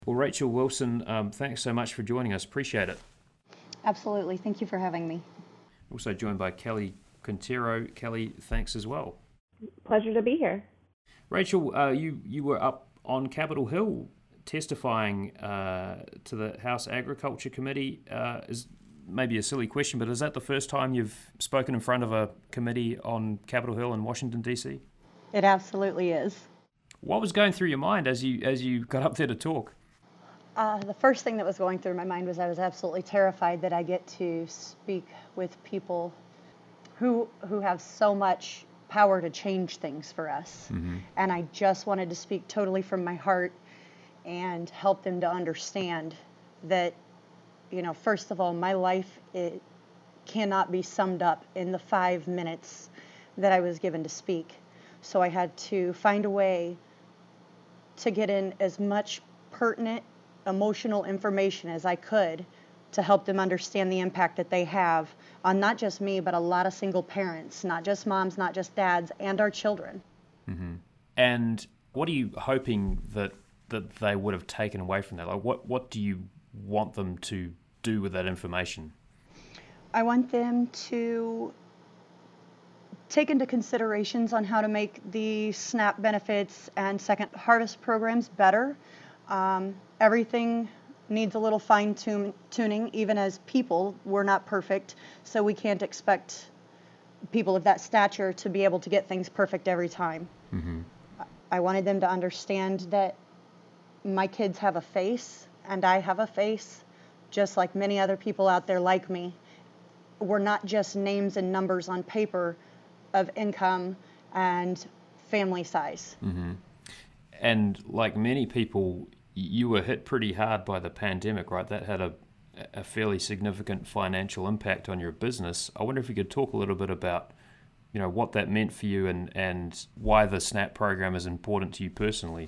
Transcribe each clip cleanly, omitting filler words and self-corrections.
Well, Rachel Wilson, thanks so much for joining us. Appreciate it. Absolutely. Thank you for having me. Also joined by Kelly Quintero. Kelly, thanks as well. Pleasure to be here. Rachel, you were up on Capitol Hill testifying to the House Agriculture Committee. Is maybe a silly question, but is that the first time you've spoken in front of a committee on Capitol Hill in Washington, D.C.? It absolutely is. What was going through your mind as you got up there to talk? The first thing that was going through my mind was I was absolutely terrified that I get to speak with people who have so much power to change things for us. Mm-hmm. And I just wanted to speak totally from my heart and help them to understand that, first of all, my life, it cannot be summed up in the 5 minutes that I was given to speak. So I had to find a way to get in as much pertinent emotional information as I could to help them understand the impact that they have on not just me, but a lot of single parents, not just moms, not just dads, and our children. Mm-hmm. And what are you hoping that they would have taken away from that? Like, what do you want them to do with that information? I want them to take into considerations on how to make the SNAP benefits and Second Harvest programs better. Everything needs a little fine-tuning. Even as people, we're not perfect, so we can't expect people of that stature to be able to get things perfect every time. Mm-hmm. I wanted them to understand that my kids have a face, and I have a face, just like many other people out there like me. We're not just names and numbers on paper of income and family size. Mm-hmm. And like many people, you were hit pretty hard by the pandemic, right? That had a fairly significant financial impact on your business. I wonder if you could talk a little bit about, what that meant for you and why the SNAP program is important to you personally.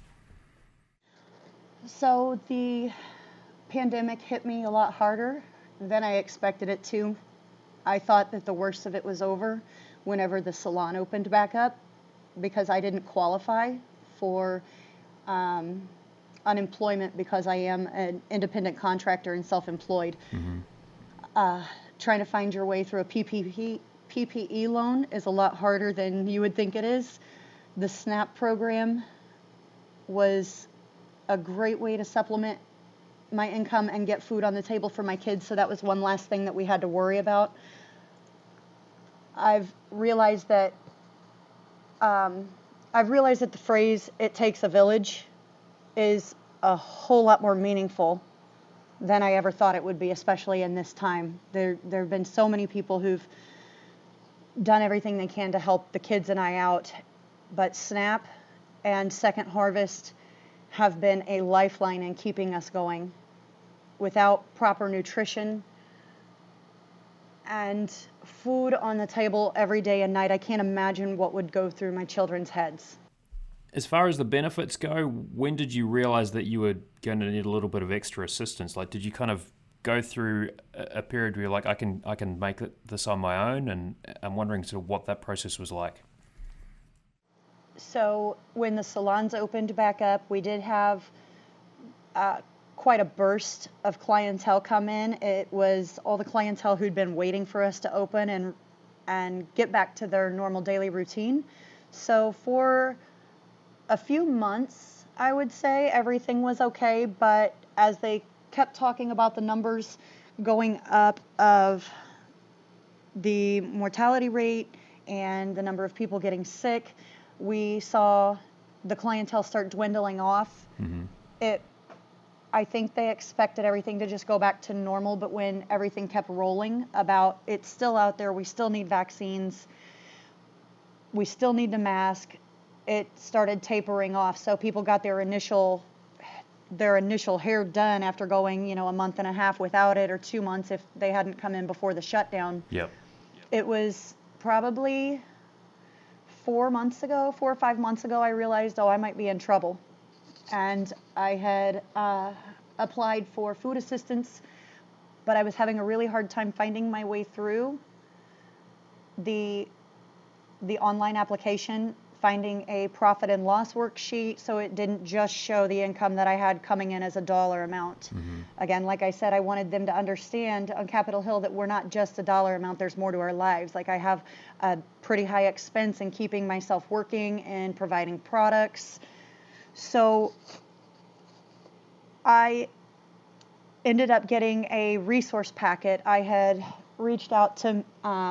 So the pandemic hit me a lot harder than I expected it to. I thought that the worst of it was over whenever the salon opened back up because I didn't qualify for unemployment because I am an independent contractor and self-employed. Mm-hmm. Trying to find your way through a PPE loan is a lot harder than you would think it is. The SNAP program was a great way to supplement my income and get food on the table for my kids, so that was one last thing that we had to worry about. I've realized that the phrase "it takes a village" is a whole lot more meaningful than I ever thought it would be, especially in this time. There have been so many people who've done everything they can to help the kids and I out, but SNAP and Second Harvest have been a lifeline in keeping us going. Without proper nutrition and food on the table every day and night, I can't imagine what would go through my children's heads. As far as the benefits go, when did you realize that you were going to need a little bit of extra assistance? Like, did you kind of go through a period where you're like, I can make this on my own? And I'm wondering sort of what that process was like. So when the salons opened back up, we did have quite a burst of clientele come in. It was all the clientele who'd been waiting for us to open and get back to their normal daily routine. So for a few months, I would say everything was okay, but as they kept talking about the numbers going up of the mortality rate and the number of people getting sick, we saw the clientele start dwindling off. Mm-hmm. I think they expected everything to just go back to normal, but when everything kept rolling about it's still out there, we still need vaccines, we still need the mask, it started tapering off. So people got their initial hair done after going, a month and a half without it, or 2 months if they hadn't come in before the shutdown. Yep. It was probably 4 or 5 months ago, I realized, I might be in trouble. And I had applied for food assistance, but I was having a really hard time finding my way through the online application finding a profit and loss worksheet so it didn't just show the income that I had coming in as a dollar amount. Again, like I said, I wanted them to understand on Capitol Hill that we're not just a dollar amount, there's more to our lives. Like I have a pretty high expense in keeping myself working and providing products. So I ended up getting a resource packet. I had reached out to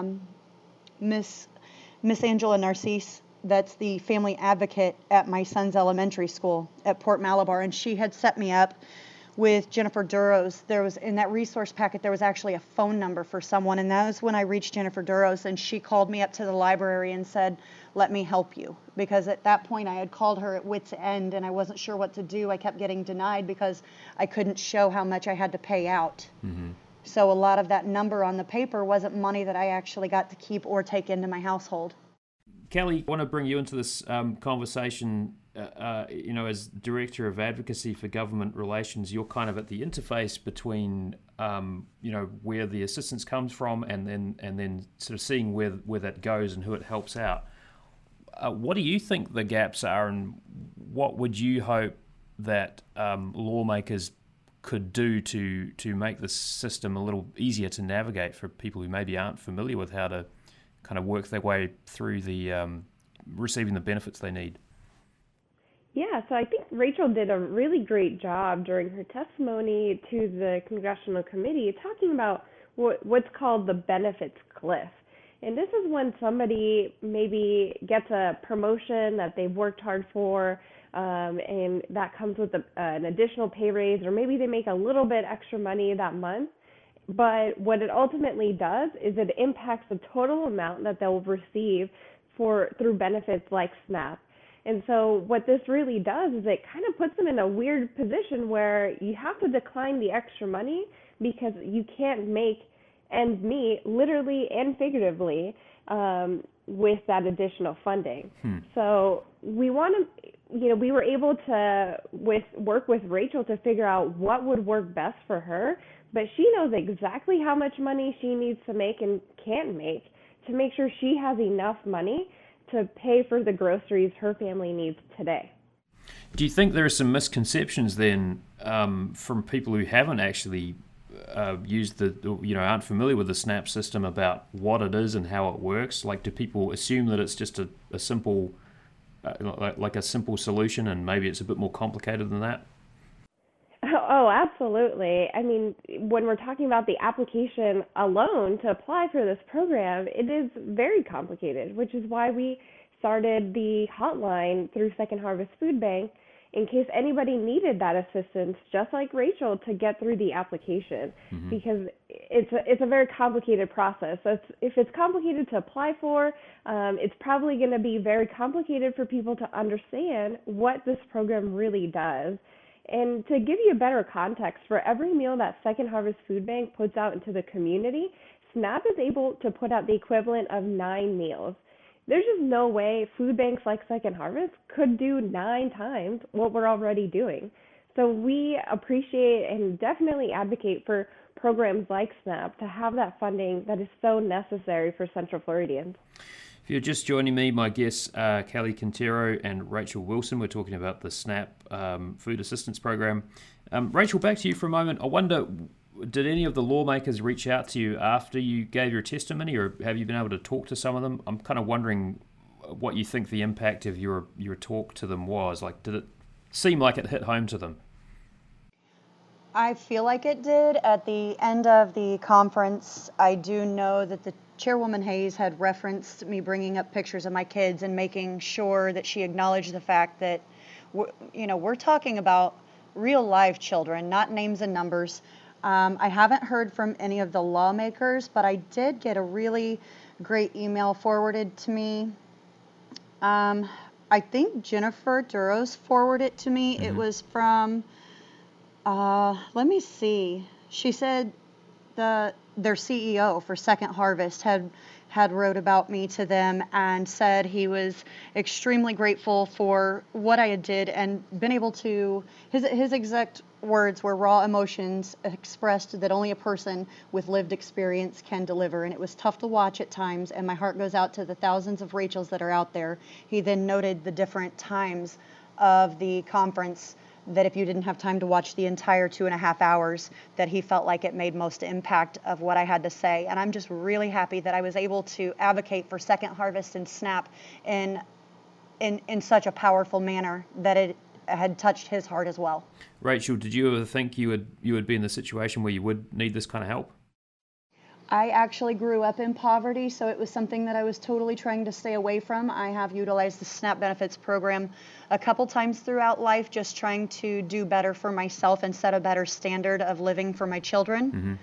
Miss Angela Narcisse, that's the family advocate at my son's elementary school at Port Malabar, and she had set me up with Jennifer Duros. There was in that resource packet, there was actually a phone number for someone, and that was when I reached Jennifer Duros, and she called me up to the library and said, let me help you, because at that point I had called her at wit's end and I wasn't sure what to do. I kept getting denied because I couldn't show how much I had to pay out. So a lot of that number on the paper wasn't money that I actually got to keep or take into my household. Kelly, I want to bring you into this conversation. As Director of Advocacy for Government Relations, you're kind of at the interface between, where the assistance comes from and then sort of seeing where that goes and who it helps out. What do you think the gaps are, and what would you hope that lawmakers could do to make the system a little easier to navigate for people who maybe aren't familiar with how to kind of work their way through the receiving the benefits they need? Yeah, so I think Rachel did a really great job during her testimony to the Congressional Committee talking about what's called the benefits cliff. And this is when somebody maybe gets a promotion that they've worked hard for, and that comes with an additional pay raise, or maybe they make a little bit extra money that month. But what it ultimately does is it impacts the total amount that they'll receive through benefits like SNAP. And so what this really does is it kind of puts them in a weird position where you have to decline the extra money because you can't make ends meet, literally and figuratively, with that additional funding. So we want to, we were able to work with Rachel to figure out what would work best for her, but she knows exactly how much money she needs to make and can't make to make sure she has enough money to pay for the groceries her family needs today. Do you think there are some misconceptions then from people who haven't actually used aren't familiar with the SNAP system about what it is and how it works? Like, do people assume that it's just a simple, like a simple solution, and maybe it's a bit more complicated than that? Oh, absolutely. I mean, when we're talking about the application alone to apply for this program, it is very complicated, which is why we started the hotline through Second Harvest Food Bank in case anybody needed that assistance, just like Rachel, to get through the application, because it's a very complicated process. So if it's complicated to apply for, it's probably going to be very complicated for people to understand what this program really does. And to give you a better context, for every meal that Second Harvest Food Bank puts out into the community, SNAP is able to put out the equivalent of 9 meals. There's just no way food banks like Second Harvest could do 9 times what we're already doing. So we appreciate and definitely advocate for programs like SNAP to have that funding that is so necessary for Central Floridians. If you're just joining me, my guests are Kelly Quintero and Rachel Wilson. We're talking about the SNAP Food Assistance Program. Rachel, back to you for a moment. I wonder, did any of the lawmakers reach out to you after you gave your testimony, or have you been able to talk to some of them? I'm kind of wondering what you think the impact of your talk to them was. Like, did it seem like it hit home to them? I feel like it did. At the end of the conference, I do know that the Chairwoman Hayes had referenced me bringing up pictures of my kids and making sure that she acknowledged the fact that, we're talking about real live children, not names and numbers. I haven't heard from any of the lawmakers, but I did get a really great email forwarded to me. I think Jennifer Duros forwarded it to me. It was from, let me see. She said their CEO for Second Harvest had had wrote about me to them and said he was extremely grateful for what I had did and been able to, his exact words were raw emotions expressed that only a person with lived experience can deliver. And it was tough to watch at times, and my heart goes out to the thousands of Rachels that are out there. He then noted the different times of the conference that if you didn't have time to watch the entire 2.5 hours, that he felt like it made most impact of what I had to say. And I'm just really happy that I was able to advocate for Second Harvest and SNAP in such a powerful manner that it had touched his heart as well. Rachel, did you ever think you would be in the situation where you would need this kind of help? I actually grew up in poverty, so it was something that I was totally trying to stay away from. I have utilized the SNAP benefits program a couple times throughout life, just trying to do better for myself and set a better standard of living for my children. Mm-hmm.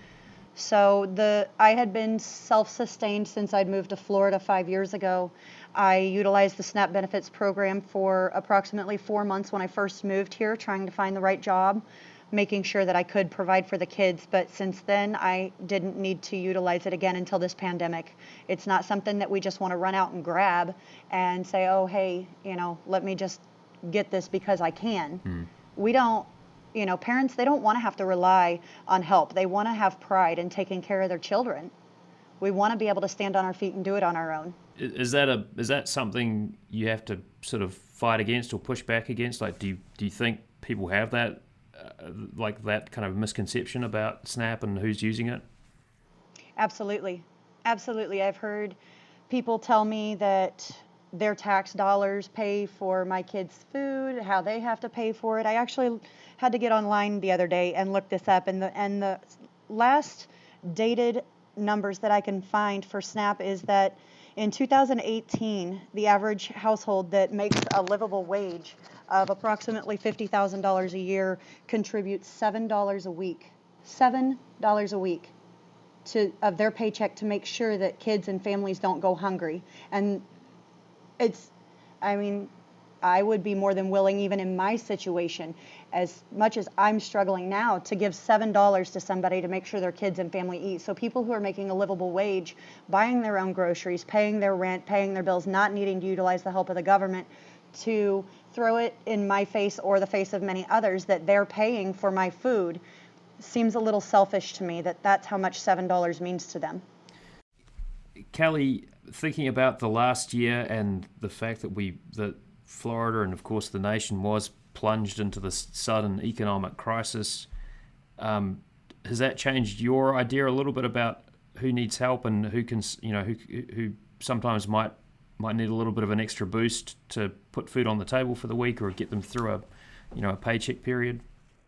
So I had been self-sustained since I'd moved to Florida 5 years ago. I utilized the SNAP benefits program for approximately 4 months when I first moved here, trying to find the right job, making sure that I could provide for the kids. But since then, I didn't need to utilize it again until this pandemic. It's not something that we just want to run out and grab and say, oh, hey, let me just get this because I can. We don't, parents, they don't want to have to rely on help. They want to have pride in taking care of their children. We want to be able to stand on our feet and do it on our own. Is that something you have to sort of fight against or push back against? Like, do you think people have that that kind of misconception about SNAP and who's using it? Absolutely. I've heard people tell me that their tax dollars pay for my kids' food, how they have to pay for it. I actually had to get online the other day and look this up, and the last dated numbers that I can find for SNAP is that in 2018, the average household that makes a livable wage of approximately $50,000 a year contributes $7 a week. $7 a week of their paycheck to make sure that kids and families don't go hungry. And I would be more than willing, even in my situation, as much as I'm struggling now, to give $7 to somebody to make sure their kids and family eat. So people who are making a livable wage, buying their own groceries, paying their rent, paying their bills, not needing to utilize the help of the government, to throw it in my face or the face of many others that they're paying for my food, seems a little selfish to me, that's how much $7 means to them. Kelly, thinking about the last year and the fact that Florida and of course the nation was plunged into this sudden economic crisis, has that changed your idea a little bit about who needs help and who can, who sometimes might need a little bit of an extra boost to put food on the table for the week or get them through a paycheck period?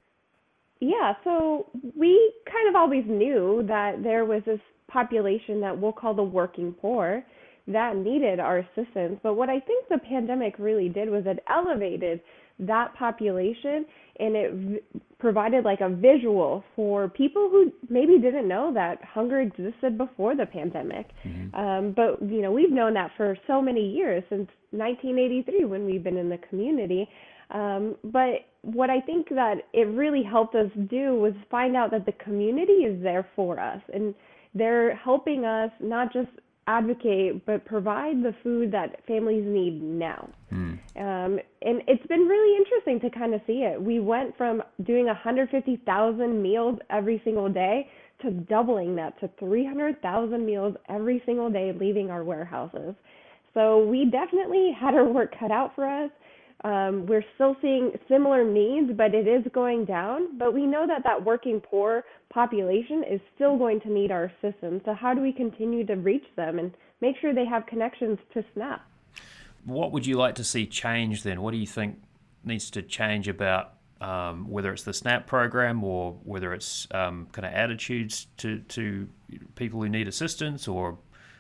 Yeah, so we kind of always knew that there was this population that we'll call the working poor that needed our assistance. But what I think the pandemic really did was it elevated that population, and it provided like a visual for people who maybe didn't know that hunger existed before the pandemic. But we've known that for so many years, since 1983 when we've been in the community. But what I think that it really helped us do was find out that the community is there for us, and they're helping us not just advocate, but provide the food that families need now. And it's been really interesting to kind of see it. We went from doing 150,000 meals every single day to doubling that to 300,000 meals every single day leaving our warehouses. So we definitely had our work cut out for us. We're still seeing similar needs, but it is going down. But we know that working poor population is still going to need our assistance. So how do we continue to reach them and make sure they have connections to SNAP? What would you like to see change then? What do you think needs to change about whether it's the SNAP program or whether it's kind of attitudes to people who need assistance, or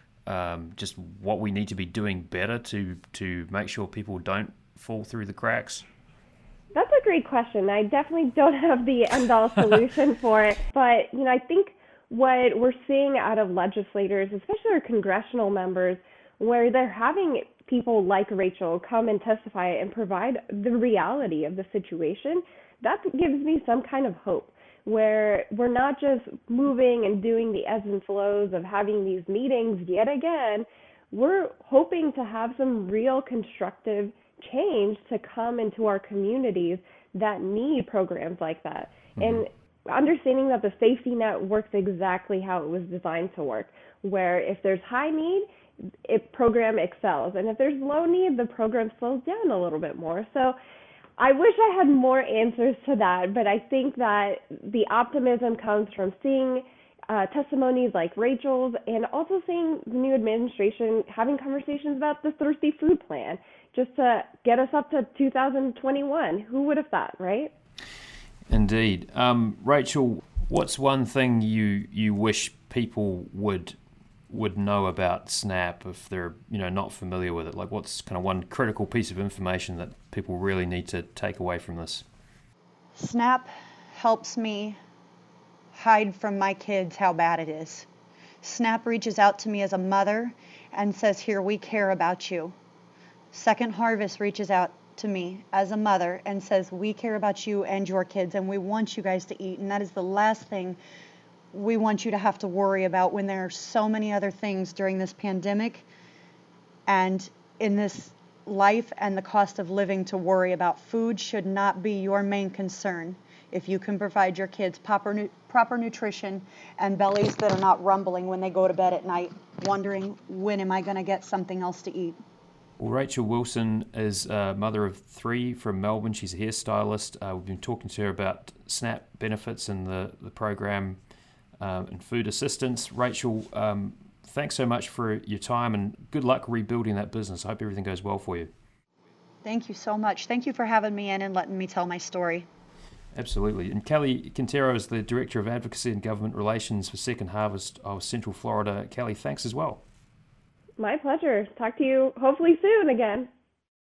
just what we need to be doing better to make sure people don't fall through the cracks? That's a great question. I definitely don't have the end-all solution for it. But, I think what we're seeing out of legislators, especially our congressional members, where they're having people like Rachel come and testify and provide the reality of the situation, that gives me some kind of hope. where we're not just moving and doing the ebbs and flows of having these meetings yet again. We're hoping to have some real constructive change to come into our communities that need programs like that. And understanding that the safety net works exactly how it was designed to work, where if there's high need, program excels. And if there's low need, the program slows down a little bit more. So I wish I had more answers to that, but I think that the optimism comes from seeing testimonies like Rachel's, and also seeing the new administration having conversations about the Thirsty Food Plan, just to get us up to 2021. Who would have thought, right? Indeed. Rachel, what's one thing you wish people would know about SNAP if they're not familiar with it? Like, what's kind of one critical piece of information that people really need to take away from this? SNAP helps me hide from my kids how bad it is. SNAP reaches out to me as a mother and says, here, we care about you. Second Harvest reaches out to me as a mother and says, we care about you and your kids, and we want you guys to eat. And that is the last thing we want you to have to worry about when there are so many other things during this pandemic and in this life and the cost of living to worry about. Food should not be your main concern. If you can provide your kids proper nutrition and bellies that are not rumbling when they go to bed at night, wondering, when am I going to get something else to eat? Well, Rachel Wilson is a mother of 3 from Melbourne. She's a hairstylist. We've been talking to her about SNAP benefits and the program and food assistance. Rachel, thanks so much for your time, and good luck rebuilding that business. I hope everything goes well for you. Thank you so much. Thank you for having me in and letting me tell my story. Absolutely. And Kelly Quintero is the Director of Advocacy and Government Relations for Second Harvest of Central Florida. Kelly, thanks as well. My pleasure. Talk to you hopefully soon again.